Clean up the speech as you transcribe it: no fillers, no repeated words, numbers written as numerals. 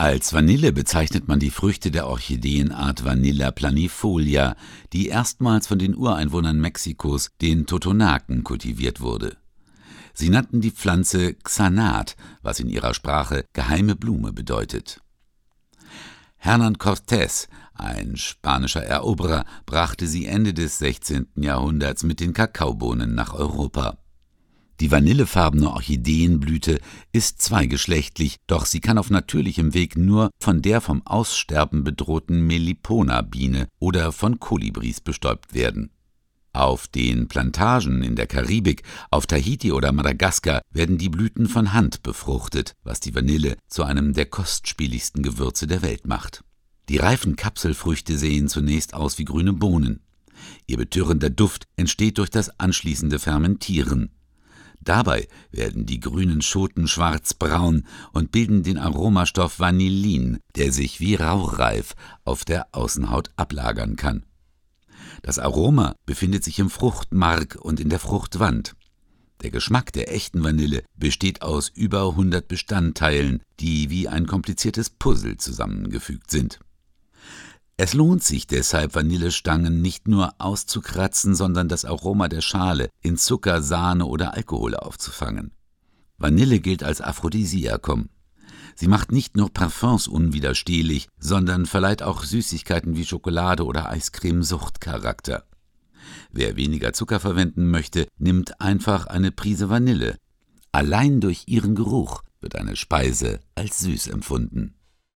Als Vanille bezeichnet man die Früchte der Orchideenart Vanilla planifolia, die erstmals von den Ureinwohnern Mexikos, den Totonaken, kultiviert wurde. Sie nannten die Pflanze Xanat, was in ihrer Sprache geheime Blume bedeutet. Hernán Cortés, ein spanischer Eroberer, brachte sie Ende des 16. Jahrhunderts mit den Kakaobohnen nach Europa. Die vanillefarbene Orchideenblüte ist zweigeschlechtlich, doch sie kann auf natürlichem Weg nur von der vom Aussterben bedrohten Melipona-Biene oder von Kolibris bestäubt werden. Auf den Plantagen in der Karibik, auf Tahiti oder Madagaskar werden die Blüten von Hand befruchtet, was die Vanille zu einem der kostspieligsten Gewürze der Welt macht. Die reifen Kapselfrüchte sehen zunächst aus wie grüne Bohnen. Ihr betörender Duft entsteht durch das anschließende Fermentieren. Dabei werden die grünen Schoten schwarzbraun und bilden den Aromastoff Vanillin, der sich wie Rauchreif auf der Außenhaut ablagern kann. Das Aroma befindet sich im Fruchtmark und in der Fruchtwand. Der Geschmack der echten Vanille besteht aus über 100 Bestandteilen, die wie ein kompliziertes Puzzle zusammengefügt sind. Es lohnt sich deshalb, Vanillestangen nicht nur auszukratzen, sondern das Aroma der Schale in Zucker, Sahne oder Alkohol aufzufangen. Vanille gilt als Aphrodisiakum. Sie macht nicht nur Parfums unwiderstehlich, sondern verleiht auch Süßigkeiten wie Schokolade oder Eiscreme Suchtcharakter. Wer weniger Zucker verwenden möchte, nimmt einfach eine Prise Vanille. Allein durch ihren Geruch wird eine Speise als süß empfunden.